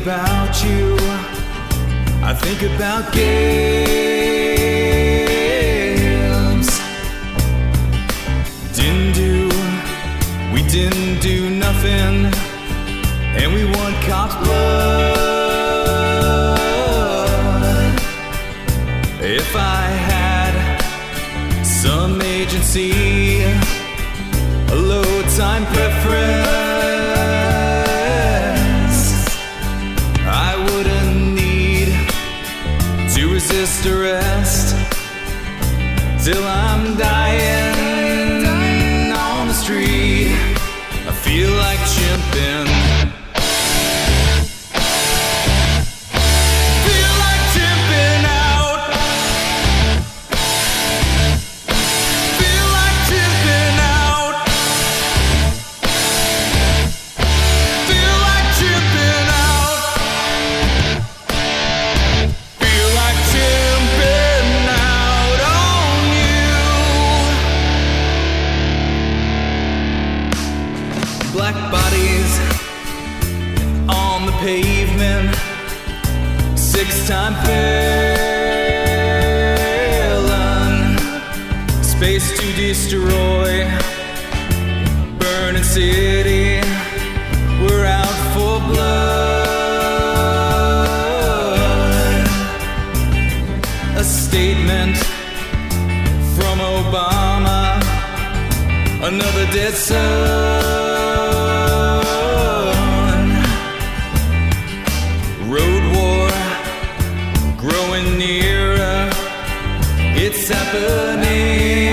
about you. I think about games. We didn't do nothing, and we want cops' blood. If I had some agency, a low time preference, I wouldn't need to resist arrest till I'm dying on the street. I feel like chimping. Feel like chimping out. Feel like chimping out. Feel like chimping out. Feel like chimping out on you. Black bodies on the pavement, 6-time felon, space to destroy, burning city, we're out for blood. A statement from Obama, another dead son. Road war growing nearer, it's happening.